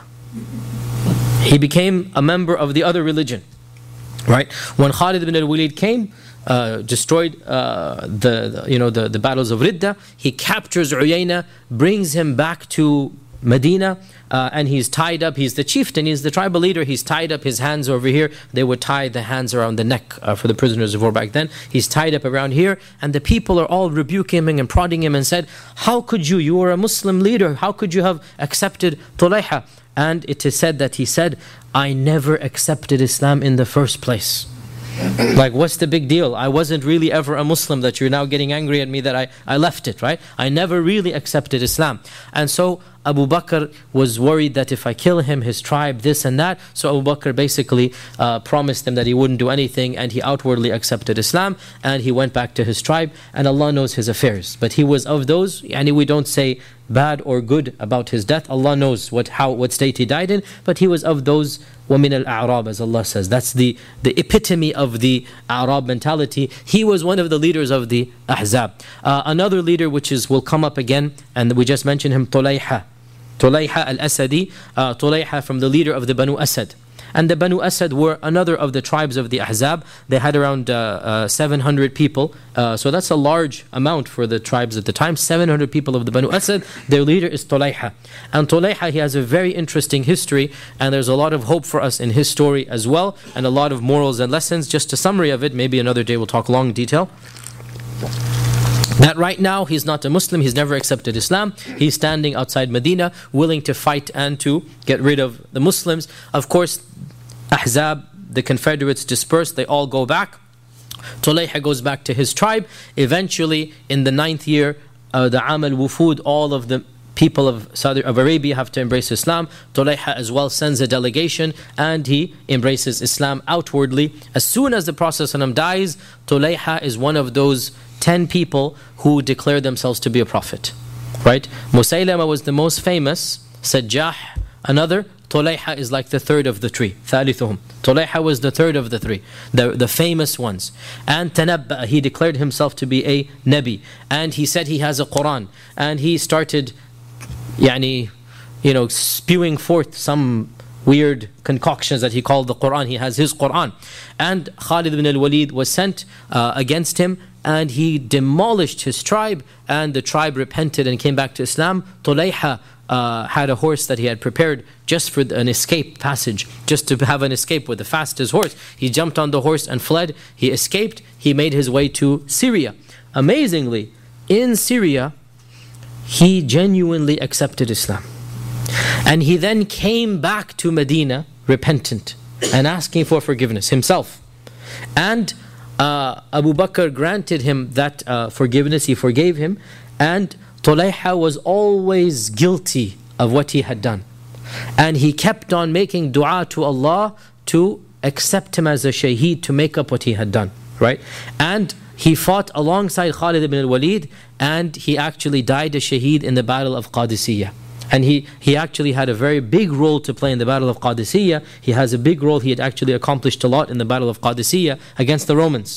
He became a member of the other religion. Right? When Khalid ibn al-Walid came, Uh, destroyed uh, the, the you know the, the battles of Ridda, he captures Uyayna, brings him back to Medina, uh, and he's tied up. He's the chieftain, he's the tribal leader. He's tied up, his hands over here. They would tie the hands around the neck uh, for the prisoners of war back then. He's tied up around here, and the people are all rebuking him and prodding him and said, how could you, you were a Muslim leader, how could you have accepted Tulayha? And it is said that he said, I never accepted Islam in the first place. Like, what's the big deal? I wasn't really ever a Muslim that you're now getting angry at me that I, I left it, right? I never really accepted Islam. And so Abu Bakr was worried that if I kill him, his tribe, this and that. So Abu Bakr basically uh, promised him that he wouldn't do anything, and he outwardly accepted Islam, and he went back to his tribe, and Allah knows his affairs. But he was of those, and we don't say bad or good about his death. Allah knows what how what state he died in, but he was of those وَمِنَ الْأَعْرَابِ, as Allah says. That's the, the epitome of the Arab mentality. He was one of the leaders of the Ahzab. Uh, another leader which is will come up again, and we just mentioned him, Tulayha. Tulayha al-Asadi, uh, Tulayha from the leader of the Banu Asad. And the Banu Asad were another of the tribes of the Ahzab. They had around uh, uh, seven hundred people. Uh, so that's a large amount for the tribes at the time. seven hundred people of the Banu Asad. Their leader is Tulayha. And Tulayha, he has a very interesting history. And there's a lot of hope for us in his story as well. And a lot of morals and lessons. Just a summary of it. Maybe another day we'll talk long detail. That right now he's not a Muslim, he's never accepted Islam. He's standing outside Medina, willing to fight and to get rid of the Muslims. Of course, Ahzab, the Confederates dispersed, they all go back. Tulayha goes back to his tribe. Eventually, in the ninth year, uh, the Am al-Wufud, all of the people of Saudi of Arabia have to embrace Islam. Tulayha as well sends a delegation, and he embraces Islam outwardly. As soon as the Prophet ﷺ dies, Tulayha is one of those ten people who declare themselves to be a prophet. Right? Musaylama was the most famous, Sajjah another. Tulayha is like the third of the three. ثالثهم. Tulayha was the third of the three, the, the famous ones. And Tanabba, he declared himself to be a Nabi. And he said he has a Quran. And he started, yani, you know, spewing forth some weird concoctions that he called the Quran. He has his Quran. And Khalid ibn al-Walid was sent uh, against him, and he demolished his tribe, and the tribe repented and came back to Islam. Tulayha uh, had a horse that he had prepared just for an escape passage, just to have an escape with the fastest horse. He jumped on the horse and fled. He escaped. He made his way to Syria. Amazingly, in Syria, he genuinely accepted Islam. And he then came back to Medina repentant and asking for forgiveness himself. And uh, Abu Bakr granted him that uh, forgiveness, he forgave him. And Tulayha was always guilty of what he had done. And he kept on making dua to Allah to accept him as a shaheed, to make up what he had done. Right? And he fought alongside Khalid ibn al-Walid, and he actually died a shaheed in the battle of Qadisiyah. And he, he actually had a very big role to play in the battle of Qadisiyah. He has a big role. He had actually accomplished a lot in the battle of Qadisiyah against the Romans.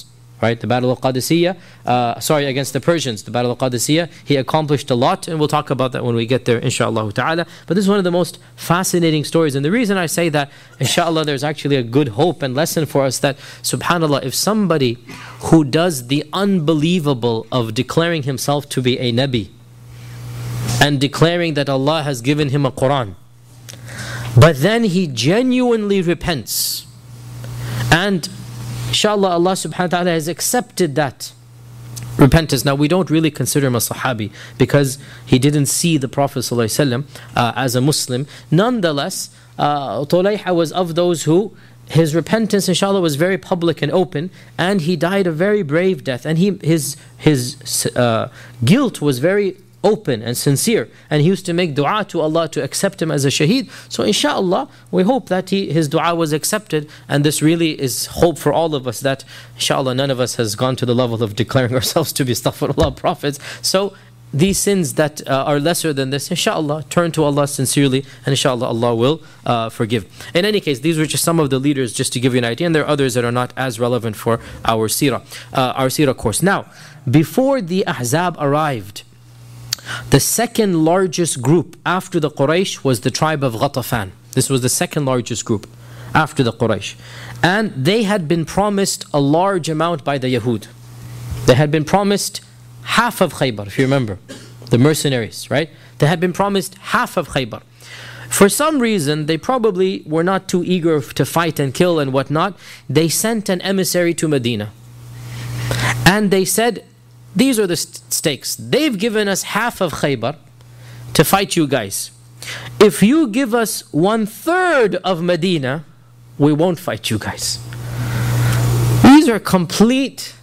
right? The Battle of Qadisiyah, uh, sorry, against the Persians, the Battle of Qadisiyah, he accomplished a lot, and we'll talk about that when we get there, inshaAllah ta'ala. But this is one of the most fascinating stories, and the reason I say that, inshaAllah, there's actually a good hope and lesson for us that, subhanAllah, if somebody who does the unbelievable of declaring himself to be a Nabi, and declaring that Allah has given him a Quran, but then he genuinely repents, and inshallah Allah subhanahu wa ta'ala has accepted that repentance. Now we don't really consider him a Sahabi because he didn't see the Prophet ﷺ, uh, as a Muslim. Nonetheless, uh, Tulayha was of those who his repentance inshallah was very public and open, and he died a very brave death, and he his his uh, guilt was very open and sincere, and he used to make dua to Allah to accept him as a shaheed. So inshallah we hope that he, his dua was accepted, and this really is hope for all of us that inshallah none of us has gone to the level of declaring ourselves to be astaghfirullah prophets. So these sins that uh, are lesser than this, inshallah, turn to Allah sincerely, and inshallah Allah will uh, forgive. In any case, these were just some of the leaders, just to give you an idea, and there are others that are not as relevant for our seerah, uh, our seerah course. Now, before the Ahzab arrived, the second largest group after the Quraysh was the tribe of Ghatafan. This was the second largest group after the Quraysh. And they had been promised a large amount by the Yahud. They had been promised half of Khaybar, if you remember. The mercenaries, right? They had been promised half of Khaybar. For some reason, they probably were not too eager to fight and kill and whatnot. They sent an emissary to Medina. And they said, these are the stakes. They've given us half of Khaybar to fight you guys. If you give us one third of Medina, we won't fight you guys. These are complete,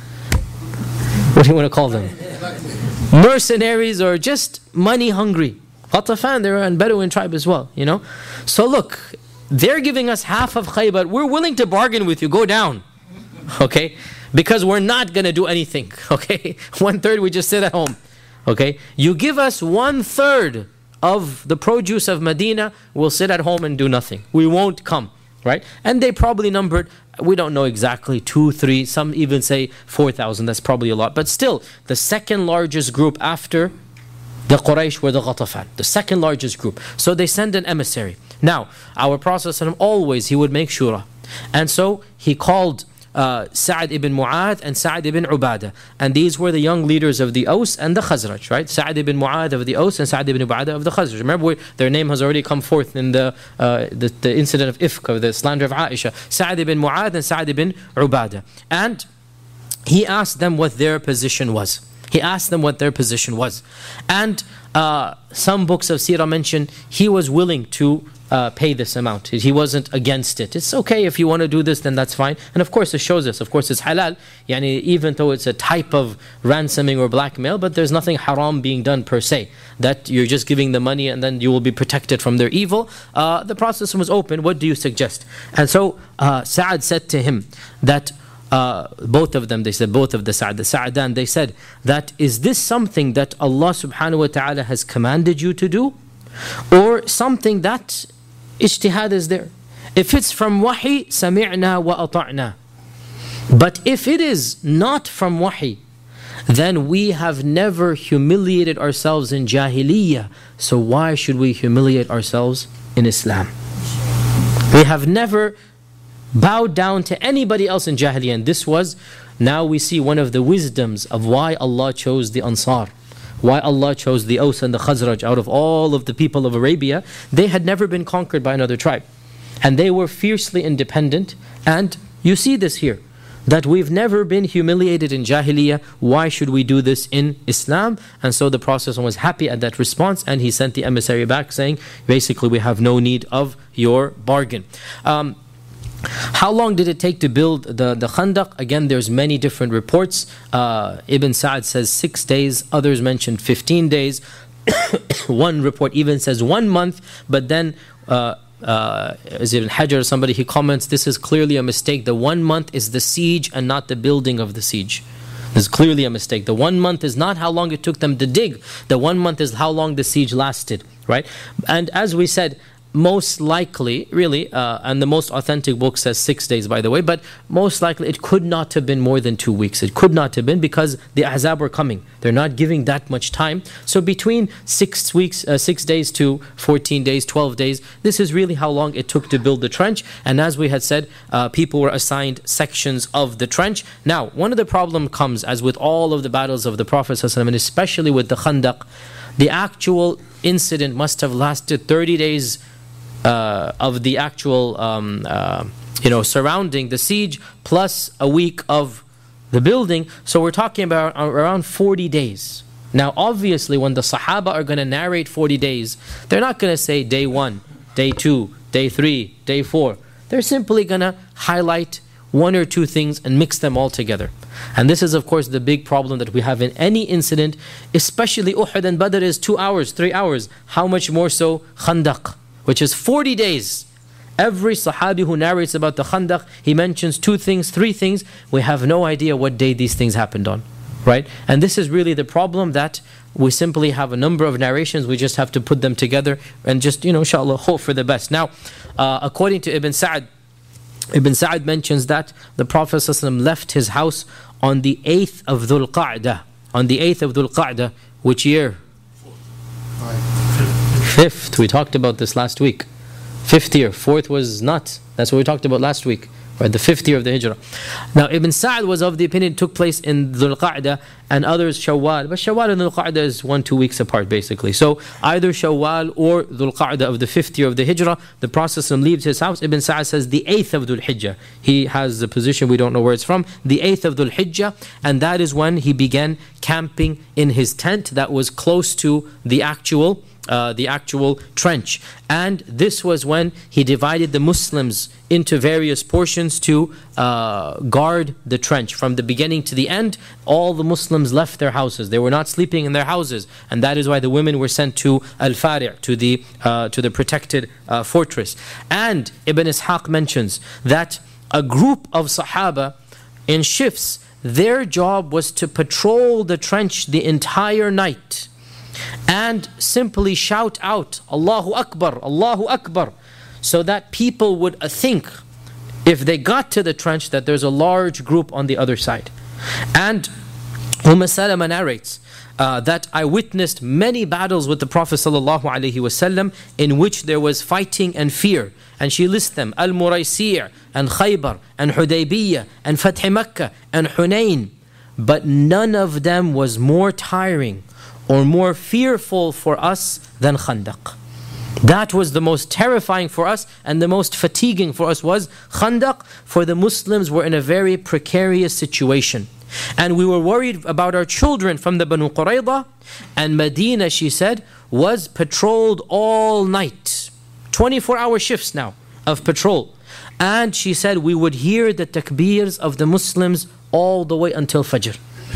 what do you want to call them? Mercenaries, or just money hungry. Ghatafan, they're a Bedouin tribe as well, you know. So look, they're giving us half of Khaybar. We're willing to bargain with you. Go down. Okay? Because we're not going to do anything, okay? One third, we just sit at home, okay? You give us one third of the produce of Medina, we'll sit at home and do nothing. We won't come, right? And they probably numbered, we don't know exactly, two, three, some even say four thousand, that's probably a lot. But still, the second largest group after the Quraysh were the Ghatafan, the second largest group. So they send an emissary. Now, our Prophet always, he would make shura. And so he called Uh, Sa'd ibn Mu'adh and Sa'd ibn Ubadah, and these were the young leaders of the Aus and the Khazraj, right? Sa'd ibn Mu'adh of the Aus and Sa'd ibn Ubadah of the Khazraj. Remember, we, their name has already come forth in the, uh, the the incident of Ifk, of the slander of Aisha. Sa'd ibn Mu'adh and Sa'd ibn Ubadah. And he asked them what their position was. He asked them what their position was. And uh, some books of Sirah mention he was willing to Uh, pay this amount. He wasn't against it. It's okay if you want to do this, then that's fine. And of course it shows us, of course it's halal, yani, even though it's a type of ransoming or blackmail, but there's nothing haram being done per se, that you're just giving the money and then you will be protected from their evil. Uh, the process was open. What do you suggest? And so uh, Sa'ad said to him that uh, both of them, they said, both of the Sa'ad, the Sa'adan, they said that, is this something that Allah subhanahu wa ta'ala has commanded you to do, or something that ijtihad is there? If it's from wahi, sami'na wa ata'na. But if it is not from wahi, then we have never humiliated ourselves in jahiliyyah. So why should we humiliate ourselves in Islam? We have never bowed down to anybody else in jahiliyyah. And this was, now we see one of the wisdoms of why Allah chose the Ansar. Why Allah chose the Aus and the Khazraj out of all of the people of Arabia. They had never been conquered by another tribe. And they were fiercely independent. And you see this here, that we've never been humiliated in Jahiliyyah. Why should we do this in Islam? And so the Prophet was happy at that response, and he sent the emissary back saying, basically, we have no need of your bargain. Um, How long did it take to build the, the Khandaq? Again, there's many different reports. Uh, Ibn Sa'd says six days. Others mentioned fifteen days. One report even says one month. But then, uh, uh, is it Ibn Hajar or somebody, he comments, this is clearly a mistake. The one month is the siege and not the building of the siege. This is clearly a mistake. The one month is not how long it took them to dig. The one month is how long the siege lasted, right? And as we said, most likely, really, uh, and the most authentic book says six days, by the way, but most likely it could not have been more than two weeks. It could not have been, because the Ahzab were coming. They're not giving that much time. So between six weeks, uh, six days to fourteen days, twelve days, this is really how long it took to build the trench. And as we had said, uh, people were assigned sections of the trench. Now, one of the problem comes, as with all of the battles of the Prophet ﷺ, and especially with the Khandaq, the actual incident must have lasted thirty days uh, of the actual, um, uh, you know, surrounding the siege, plus a week of the building. So we're talking about around forty days. Now, obviously, when the Sahaba are going to narrate forty days, they're not going to say day one, day two, day three, day four. They're simply going to highlight one or two things and mix them all together. And this is, of course, the big problem that we have in any incident, especially Uhud and Badr is two hours, three hours. How much more so Khandaq, which is forty days. Every Sahabi who narrates about the Khandaq, he mentions two things, three things. We have no idea what day these things happened on, right? And this is really the problem, that we simply have a number of narrations. We just have to put them together and just, you know, inshallah, hope for the best. Now, uh, according to Ibn Sa'd, Ibn Sa'd mentions that the Prophet ﷺ left his house on the eighth of Dhul Qa'dah. On the eighth of Dhul Qa'dah, which year? Fifth. We talked about this last week. Fifth year. Fourth was not. That's what we talked about last week. Right, the fifth year of the Hijrah. Now, Ibn Sa'd was of the opinion it took place in Dhul Qa'dah, and others Shawwal. But Shawwal and Dhul Qa'dah is one, two weeks apart, basically. So either Shawwal or Dhul Qa'dah of the fifth year of the Hijrah, the Prophet leaves his house. Ibn Sa'd says the eighth of Dhul Hijjah. He has the position, we don't know where it's from. The eighth of Dhul Hijjah, and that is when he began camping in his tent that was close to the actual Uh, the actual trench. And this was when he divided the Muslims into various portions to uh, guard the trench. From the beginning to the end, all the Muslims left their houses. They were not sleeping in their houses, and that is why the women were sent to Al-Fari', to the uh, to the protected uh, fortress. And Ibn Ishaq mentions that a group of Sahaba in shifts, their job was to patrol the trench the entire night and simply shout out, Allahu Akbar, Allahu Akbar, so that people would think, if they got to the trench, that there's a large group on the other side. And Umm Salama narrates uh, that I witnessed many battles with the Prophet ﷺ in which there was fighting and fear. And she lists them, Al-Muraysi' and Khaybar and Hudaybiyah and Fath Makkah and Hunayn. But none of them was more tiring or more fearful for us than Khandaq. That was the most terrifying for us, and the most fatiguing for us was Khandaq, for the Muslims were in a very precarious situation. And we were worried about our children from the Banu Qurayza, and Medina, she said, was patrolled all night. twenty-four hour shifts now of patrol. And she said we would hear the takbirs of the Muslims all the way until Fajr.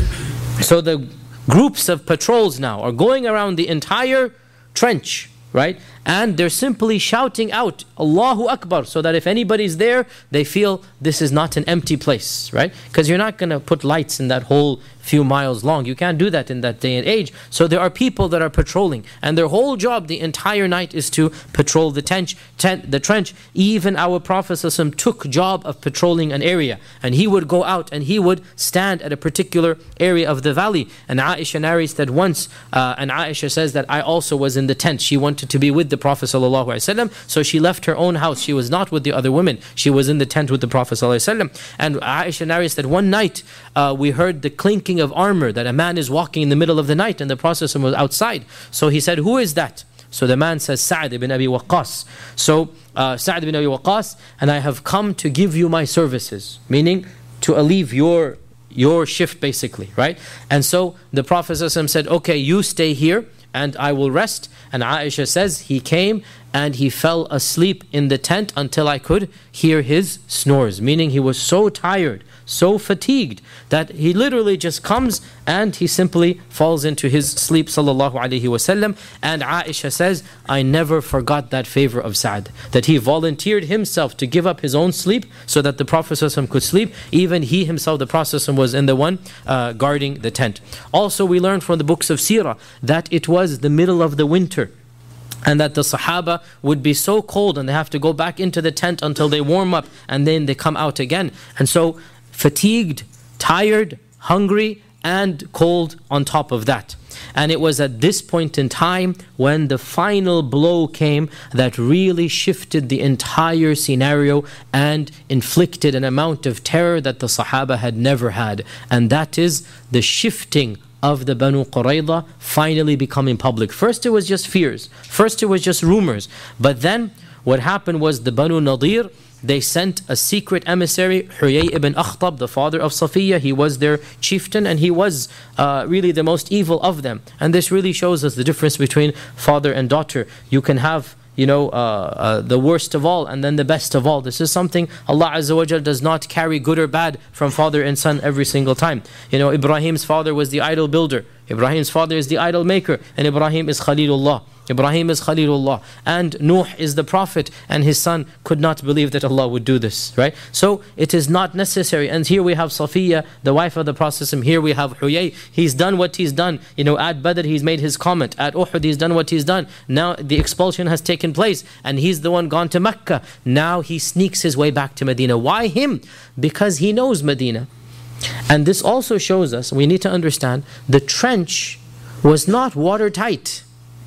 So the groups of patrols now are going around the entire trench, right? And they're simply shouting out, Allahu Akbar, so that if anybody's there, they feel this is not an empty place, right? Because you're not going to put lights in that whole few miles long. You can't do that in that day and age. So there are people that are patrolling, and their whole job the entire night is to patrol the trench. Tent, the trench. Even our Prophet ﷺ took job of patrolling an area, and he would go out and he would stand at a particular area of the valley. And Aisha narrates that once, uh, and Aisha says that I also was in the tent. She wanted to be with the Prophet ﷺ, so she left her own house. She was not with the other women. She was in the tent with the Prophet ﷺ. And Aisha narrates that one night uh, we heard the clinking of armor, that a man is walking in the middle of the night, and the Prophet was outside. So he said, who is that? So the man says, Sa'd ibn Abi Waqqas. So uh, Sa'd ibn Abi Waqqas, and I have come to give you my services, meaning to alleviate your your shift, basically, right? And so the Prophet said, okay, you stay here and I will rest. And Aisha says he came and he fell asleep in the tent until I could hear his snores, meaning he was so tired, so fatigued, that he literally just comes and he simply falls into his sleep, sallallahu alaihi wasallam. And Aisha says, I never forgot that favor of Sa'd, that he volunteered himself to give up his own sleep so that the Prophet ﷺ could sleep. Even he himself, the Prophet ﷺ, was in the one uh, guarding the tent. Also, we learn from the books of Seerah that it was the middle of the winter. And that the Sahaba would be so cold and they have to go back into the tent until they warm up and then they come out again. And so fatigued, tired, hungry, and cold on top of that. And it was at this point in time when the final blow came that really shifted the entire scenario and inflicted an amount of terror that the Sahaba had never had. And that is the shifting of the Banu Qurayza finally becoming public. First it was just fears. First it was just rumors. But then what happened was the Banu Nadir, they sent a secret emissary, Huyay ibn Akhtab, the father of Safiya. He was their chieftain and he was uh, really the most evil of them. And this really shows us the difference between father and daughter. You can have you know, uh, uh, the worst of all and then the best of all. This is something Allah Azza wa Jal does not carry good or bad from father and son every single time. You know, Ibrahim's father was the idol builder. Ibrahim's father is the idol maker. And Ibrahim is Khalilullah. Ibrahim is Khalilullah. And Nuh is the prophet. And his son could not believe that Allah would do this. Right? So it is not necessary. And here we have Safiya, the wife of the Prophet. Here we have Huyay. He's done what he's done. You know, at Badr he's made his comment. At Uhud he's done what he's done. Now the expulsion has taken place. And he's the one gone to Mecca. Now he sneaks his way back to Medina. Why him? Because he knows Medina. And this also shows us, we need to understand, the trench was not watertight.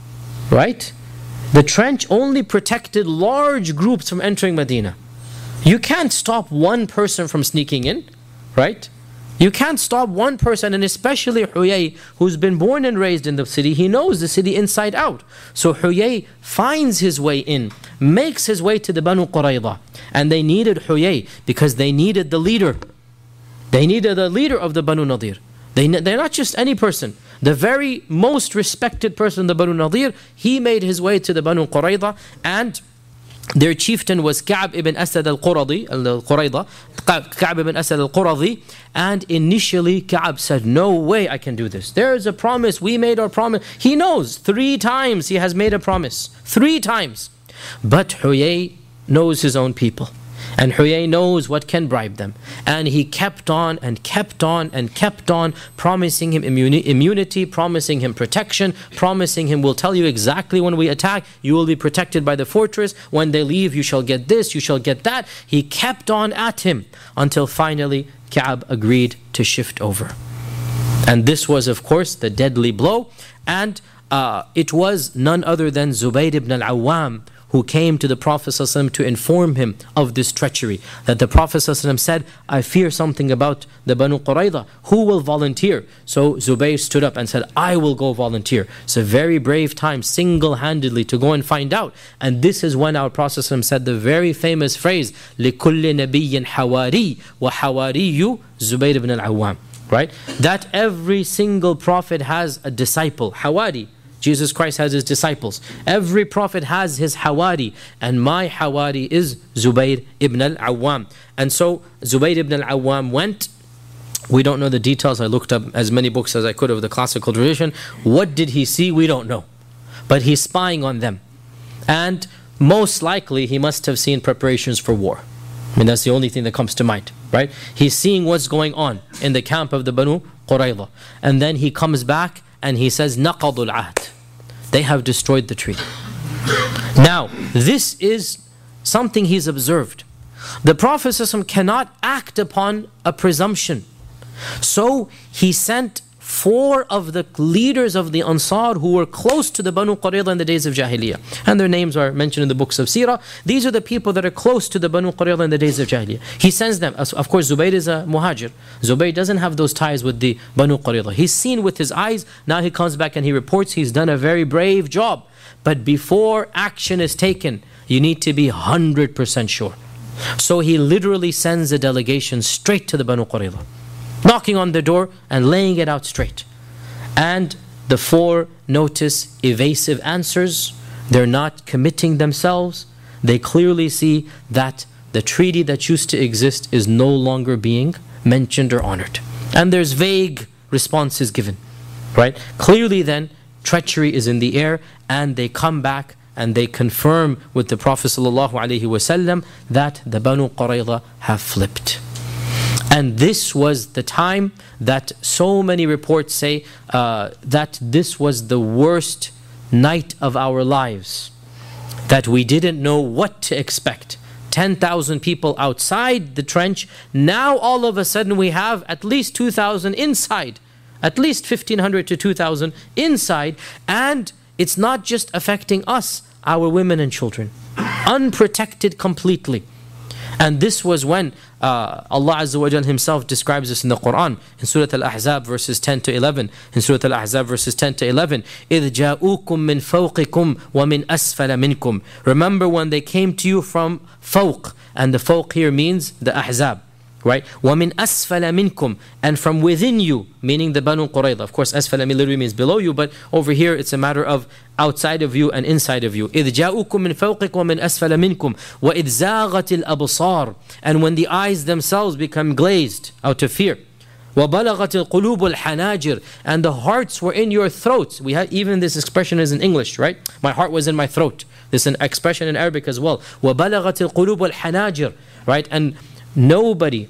Right? The trench only protected large groups from entering Medina. You can't stop one person from sneaking in. Right? You can't stop one person, and especially Huyay, who's been born and raised in the city. He knows the city inside out. So Huyay finds his way in, makes his way to the Banu Qurayza. And they needed Huyay because they needed the leader. They needed the leader of the Banu Nadir. They, they're not just any person. The very most respected person, the Banu Nadir, he made his way to the Banu Qurayza, and their chieftain was Ka'b ibn Asad al-Quradi, al-Qurayza, Ka'b ibn Asad al-Quradi, and initially Ka'b said, no way I can do this. There is a promise, we made our promise. He knows, three times he has made a promise. Three times. But Huyay knows his own people. And Huyay knows what can bribe them. And he kept on and kept on and kept on, promising him immuni- immunity, promising him protection, promising him, we'll tell you exactly when we attack, you will be protected by the fortress. When they leave, you shall get this, you shall get that. He kept on at him until finally Ka'b agreed to shift over. And this was, of course, the deadly blow. And uh, it was none other than Zubayr ibn al-Awwam who came to the Prophet ﷺ to inform him of this treachery. That the Prophet ﷺ said, I fear something about the Banu Qurayza. Who will volunteer? So Zubayr stood up and said, I will go volunteer. It's a very brave time, single-handedly, to go and find out. And this is when our Prophet ﷺ said the very famous phrase, لِكُلِّ نَبِيٍّ حَوَارِي وَحَوَارِيُّ Zubayr ibn al-Awwam. Right? That every single prophet has a disciple, Hawari. Jesus Christ has his disciples. Every prophet has his Hawari. And my Hawari is Zubayr ibn al-Awwam. And so Zubayr ibn al-Awwam went. We don't know the details. I looked up as many books as I could of the classical tradition. What did he see? We don't know. But he's spying on them. And most likely he must have seen preparations for war. I mean, that's the only thing that comes to mind, right? He's seeing what's going on in the camp of the Banu Qurayza. And then he comes back and he says, نَقَضُ الْعَهْدِ. They have destroyed the treaty. Now, this is something he's observed. The Prophet ﷺ cannot act upon a presumption. So he sent four of the leaders of the Ansar who were close to the Banu Qurayza in the days of Jahiliyyah. And their names are mentioned in the books of Sirah. These are the people that are close to the Banu Qurayza in the days of Jahiliyyah. He sends them. Of course, Zubayr is a muhajir. Zubayr doesn't have those ties with the Banu Qurayza. He's seen with his eyes. Now he comes back and he reports he's done a very brave job. But before action is taken, you need to be one hundred percent sure. So he literally sends a delegation straight to the Banu Qurayza, knocking on the door and laying it out straight. And the four notice evasive answers. They're not committing themselves. They clearly see that the treaty that used to exist is no longer being mentioned or honored. And there's vague responses given. Right? Clearly then, treachery is in the air, and they come back and they confirm with the Prophet ﷺ that the Banu Qurayza have flipped. And this was the time that so many reports say uh, that this was the worst night of our lives that we didn't know what to expect. ten thousand people outside the trench. Now all of a sudden we have at least two thousand inside. At least fifteen hundred to two thousand inside. And it's not just affecting us, our women and children. Unprotected completely. And this was when uh, Allah Azza wa Jal Himself describes this in the Quran, in Surah Al-Ahzab verses ten to eleven. In Surah Al-Ahzab verses ten to eleven, إِذْ جَاءُوكُم مِّن فَوْقِكُمْ وَمِنْ أَسْفَلَ مِنْكُمْ. Remember when they came to you from fawq, and the fawq here means the Ahzab, right? وَمِنْ أَسْفَلَ مِنْكُمْ, and from within you, meaning the Banu Qurayza. Of course, أسفل literally means below you, but over here it's a matter of outside of you and inside of you. إِذْ جَاءُكُم مِّن فَوْقِكُمْ وَمِنْ أَسْفَلَ مِنْكُمْ وَإِذْ زَاغَتِ الْأَبْصَارِ, and when the eyes themselves become glazed out of fear. وَبَلَغَتِ الْقُلُوبُ الْحَنَاجِرِ, and the hearts were in your throats. We have even this expression is in English, right? My heart was in my throat. This is an expression in Arabic as well. وَبَلَغَتِ الْقُلُوبُ الْحَنَاجِرِ, right? And nobody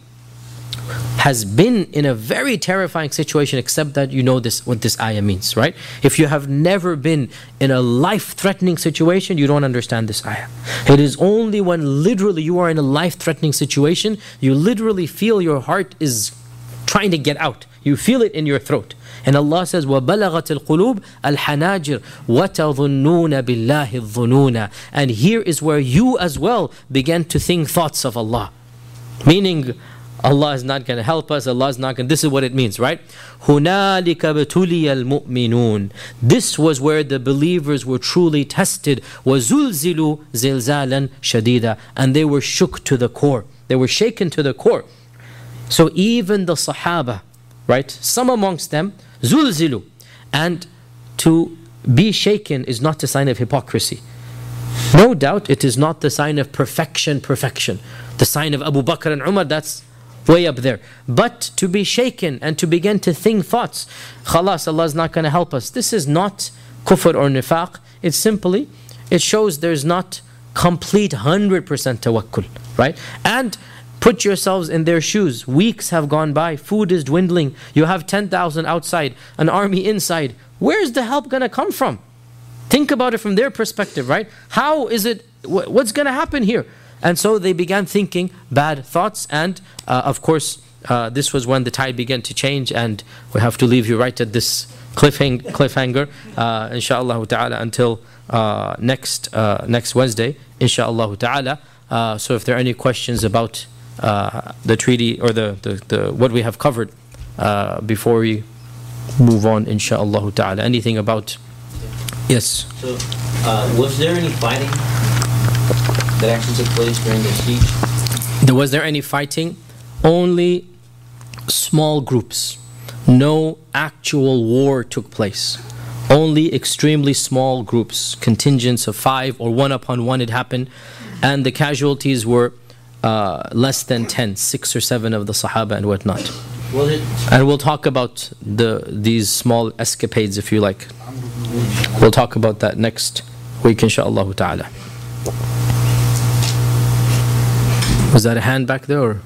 has been in a very terrifying situation except that you know this, what this ayah means, right? If you have never been in a life-threatening situation, you don't understand this ayah. It is only when literally you are in a life-threatening situation, you literally feel your heart is trying to get out. You feel it in your throat. And Allah says, وَبَلَغَتِ الْقُلُوبِ الْحَنَاجِرِ وَتَظُنُّونَ بِاللَّهِ الظُّنُونَ. And here is where you as well began to think thoughts of Allah. Meaning, Allah is not going to help us, Allah is not going to... This is what it means, right? هُنَالِكَ بَتُلِيَ الْمُؤْمِنُونَ. This was where the believers were truly tested. وَزُلْزِلُوا زِلْزَالًا شَدِيدًا. And they were shook to the core. They were shaken to the core. So even the Sahaba, right? Some amongst them, زُلْزِلُوا. And to be shaken is not a sign of hypocrisy. No doubt it is not the sign of perfection, perfection. The sign of Abu Bakr and Umar, that's way up there. But to be shaken and to begin to think thoughts, khalas, Allah is not going to help us. This is not kufr or nifaq. It's simply, it shows there's not complete one hundred percent tawakkul, right? And put yourselves in their shoes. Weeks have gone by. Food is dwindling. You have ten thousand outside, an army inside. Where's the help going to come from? Think about it from their perspective, right? How is it, what's going to happen here? And so they began thinking bad thoughts, and uh, of course uh, this was when the tide began to change, and we have to leave you right at this cliffhang cliffhanger uh, inshaAllah ta'ala until uh, next uh, next Wednesday inshaAllah ta'ala. Uh, so if there are any questions about uh, the treaty or the, the, the what we have covered uh, before we move on inshaAllah ta'ala, anything about... Yes? So uh, was there any fighting that actually took place during the siege? There was there any fighting? Only small groups. No actual war took place. Only extremely small groups, contingents of five or one upon one it happened, and the casualties were uh, less than ten, six or seven of the Sahaba and whatnot. Was it? And we'll talk about the these small escapades if you like. We'll talk about that next week inshaAllah ta'ala. Was that a hand back there or?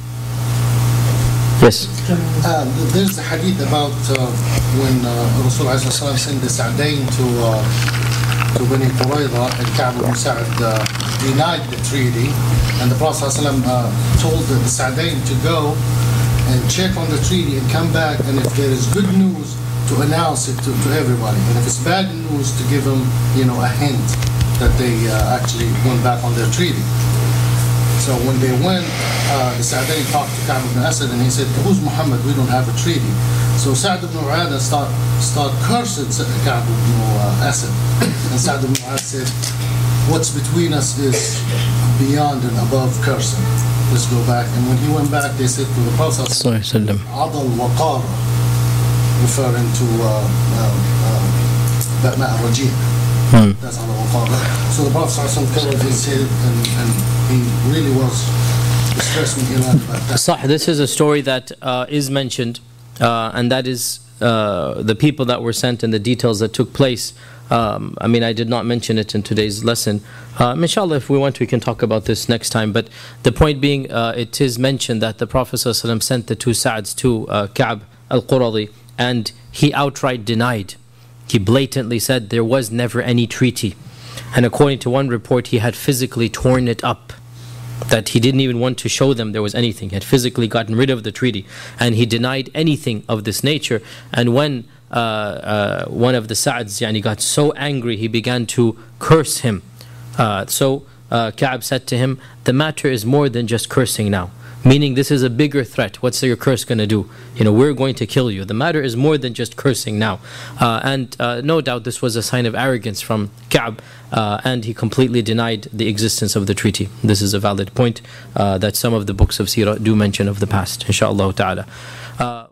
Yes. Uh, there's a hadith about uh, when uh, Rasul sent the Sa'dain to uh, to Bani Qurayza, and Ka'b ibn Sa'd uh, denied the treaty, and the Prophet uh, told the Sa'dain to go and check on the treaty and come back, and if there is good news, to announce it to, to everybody, and if it's bad news, to give them, you know, a hint that they uh, actually went back on their treaty. So when they went, uh, the Sa'dain talked to Ka'b ibn Asad, and he said, "Who's Muhammad? We don't have a treaty." So Sa'd ibn U'adah start start cursing Ka'b ibn Asad, and Sa'd ibn U'adah said, "What's between us is beyond and above cursing. Let's go back." And when he went back, they said to the Prophet, "Adal waqara," referring to Batma uh, uh, al-Rajim. Hmm. That's Adal waqara. So the Prophet covered his head, and, and he really was distressed when he learned about that. Sah, this is a story that uh, is mentioned, uh, and that is uh, the people that were sent and the details that took place. Um, I mean, I did not mention it in today's lesson. Uh, inshallah, if we want, we can talk about this next time. But the point being, uh, it is mentioned that the Prophet ﷺ sent the two Sa'ds to uh, Ka'b al-Quradi, and he outright denied He blatantly said there was never any treaty. And according to one report, he had physically torn it up, that he didn't even want to show them there was anything. He had physically gotten rid of the treaty, and he denied anything of this nature. And when uh, uh, one of the Sa'ds yani, got so angry, he began to curse him. Uh, so uh, Ka'b said to him, the matter is more than just cursing now. Meaning this is a bigger threat. What's your curse going to do? You know, we're going to kill you. The matter is more than just cursing now. Uh, and uh, no doubt this was a sign of arrogance from Ka'b, uh, and he completely denied the existence of the treaty. This is a valid point uh, that some of the books of Seerah do mention of the past, inshaAllah ta'ala. Uh,